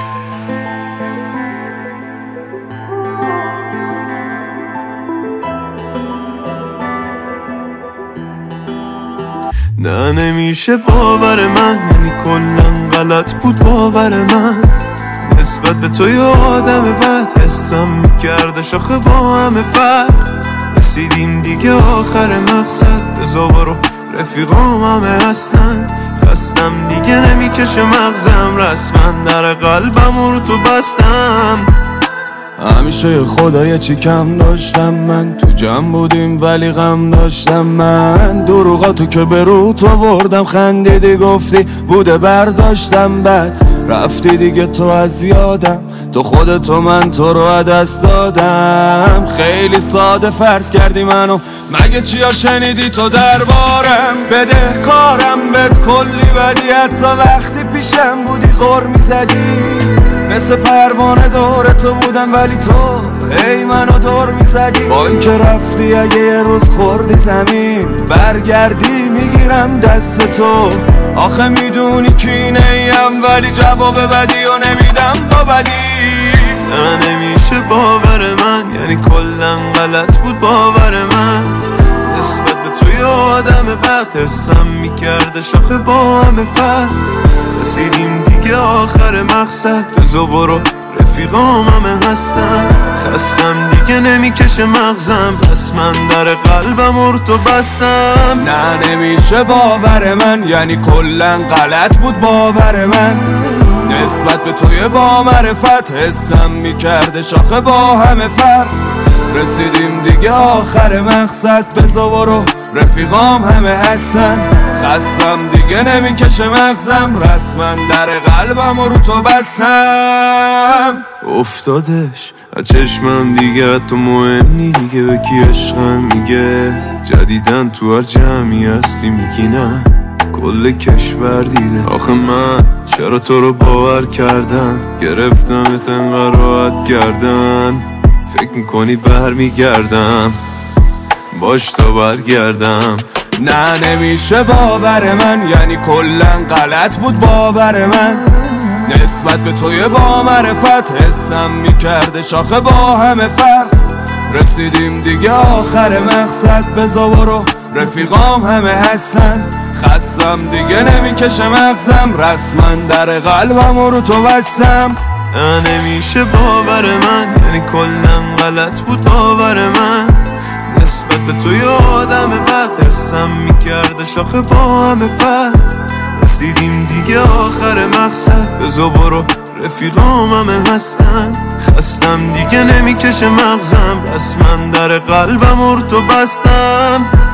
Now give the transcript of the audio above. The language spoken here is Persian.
نه نمیشه باور من، یعنی کلن غلط بود باور من نسبت به تو. یه آدم بد حسم میکرده شاخه با همه فرق. رسیدیم دیگه آخر مقصد، بزا برو رفیقام همه هستن. خستم دیگه نمیکشه مغزم، رسما در قلبم رو تو بستم. همیشه خدای چی کم داشتم من، تو جمع بودیم ولی غم داشتم من. دروغاتو که به روت آوردم، خندیدی گفتی بوده برداشتم، بعد رفتی دیگه تو از یادم. تو خودتو من تو رو دست دادم. خیلی ساده فرض کردی منو، مگه چیا شنیدی تو دربارم؟ بده کارم بهت کلی بدی، حتی وقتی پیشم بودی غر میزدی. مثل پروانه دور تو بودم ولی تو ای منو دور میزدی. با این که رفتی اگه یه روز خوردی زمین، برگردی میگیرم دست تو. آخه میدونی کینه ایم ولی جواب بدی و نمیدم با بدی. نه نمیشه باور من، یعنی کلن غلط بود باور من نسبت به تو. یه آدم بد حسم میکرده شاخه با همه فرق. رسیدیم دیگه آخر مقصد، بزا برو رفیقام همه هستن. خستم دیگه نمیکشه مغزم، پس من در قلبم رو تو بستم. نه نمیشه باور من، یعنی کلن غلط بود باور من نسبت به توی با معرفت. حسم میکرده شاخه با همه فرق. رسیدیم دیگه آخر مقصد، بزا برو رفیقام همه هستن. خستم دیگه نمیکشه مغزم، رسما در قلبم رو تو بستم. افتادش از چشمم دیگه، تو مهمی دیگه به کی عشقم میگه. جدیدن تو هر جمعی هستی میگی نه، کل کشور دیده. آخه من چرا تو رو باور کردم، گرفتمت انقدر راحت کردن. فکر میکنی برمیگردم، باش تا برگردم. نه نمیشه باور من، یعنی کلن غلط بود باور من نسبت به توی با معرفت. حسم میکرده شاخه با همه فرق. رسیدیم دیگه آخر مقصد، بزا برو رفیقام همه هستن. خستم دیگه نمیکشه مغزم، رسما در قلبم رو تو بستم. نه نمیشه باور من، یعنی کلن غلط بود باور من نسبت به تو. یه آدم بد حسم میکرده شاخه با همه فرق. رسیدیم دیگه آخر مقصد، بزا برو رفیقام همه هستن. خستم دیگه نمیکشه مغزم، رسما در قلبم رو تو بستم.